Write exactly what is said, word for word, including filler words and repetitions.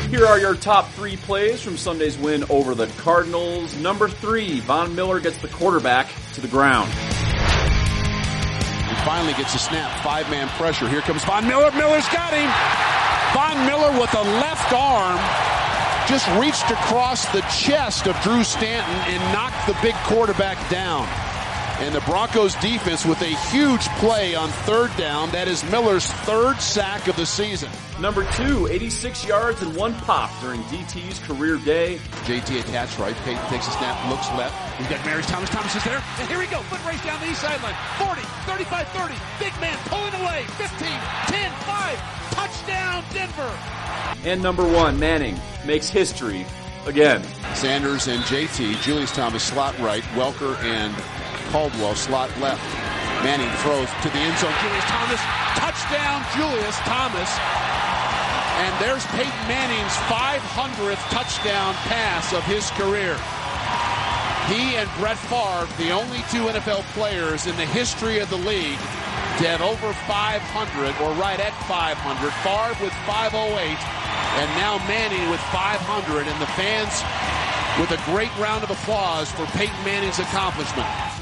Here are your top three plays from Sunday's win over the Cardinals. Number three, Von Miller gets the quarterback to the ground. He finally gets a snap. Five-man pressure. Here comes Von Miller. Miller's got him. Von Miller with a left arm just reached across the chest of Drew Stanton and knocked the big quarterback down. And the Broncos defense with a huge play on third down. That is Miller's third sack of the season. Number two, eighty-six yards and one pop during D T's career day. J T attached right. Peyton takes a snap, looks left. He's got Marius Thomas. Thomas is there. And here we go. Foot race down the east sideline. forty, thirty-five, thirty. Big man pulling away. fifteen, ten, five. Touchdown, Denver. And number one, Manning makes history again. Sanders and J T. Julius Thomas slot right. Welker and Caldwell slot left. Manning throws to the end zone. Julius Thomas. Touchdown, Julius Thomas. And there's Peyton Manning's five hundredth touchdown pass of his career. He and Brett Favre, the only two N F L players in the history of the league to have over five hundred, or right at five hundred. Favre with five oh eight, and now Manning with five hundred, and the fans with a great round of applause for Peyton Manning's accomplishment.